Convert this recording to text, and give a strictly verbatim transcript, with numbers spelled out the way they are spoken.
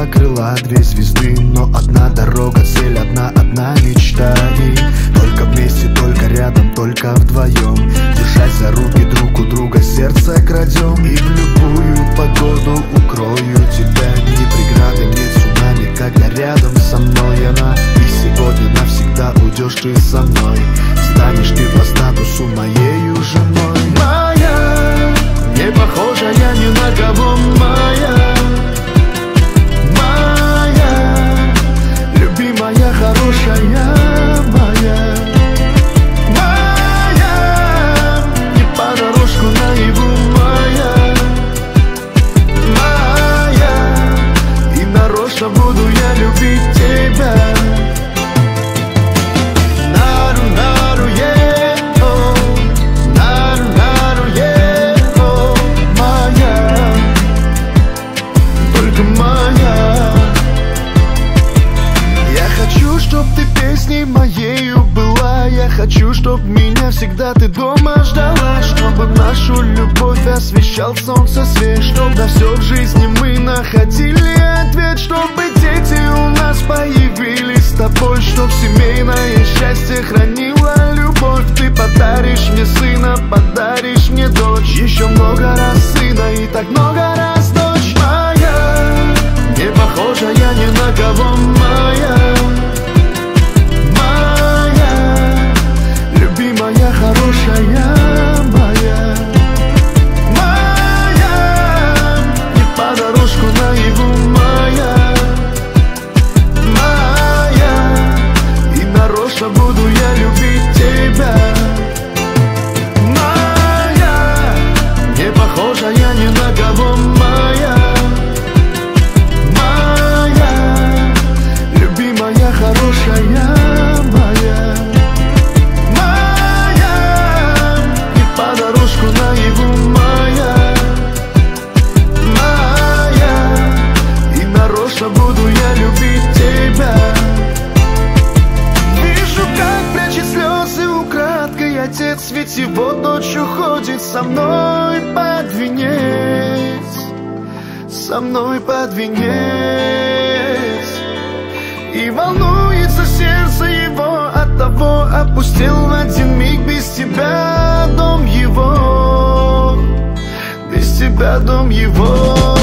два крыла, две звезды, но одна дорога, цель одна, одна мечта. И только вместе, только рядом, только вдвоем, держась за руки друг у друга, сердце крадем. И в любую погоду укрою тебя, ни преграды, ни цунами, когда рядом со мной она. И сегодня навсегда уйдешь ты со мной, станешь ты по статусу моею женой. Моя, не похожа я ни на кого, моя, моя, любимая, хорошая моя, моя, не понарошку наяву моя, моя, и нарочно буду я любить тебя. Моею была, я хочу, чтоб меня всегда ты дома ждала, чтобы нашу любовь освещал солнце свет, чтоб на все в жизни мы находили ответ, чтобы дети у нас появились с тобой, чтоб семейное счастье хранила любовь. Ты подаришь мне сына, подаришь мне дочь, еще много раз сына и так много раз дочь. Моя, не похожа я ни на кого, моя, любимая, хорошая моя, моя, не понарошку наяву моя, моя, и нарочно буду я любить тебя. Моя, не похожа я ни на кого, моя, моя, любимая, хорошая моя, понарошку наяву моя, моя, и нарочно буду я любить тебя. Вижу, как прячет слезы украдкой отец, ведь его дочь уходит со мной под венец, со мной под венец. И волнуется сердце его от того, опустил в один миг без тебя дом его, без тебя дом его.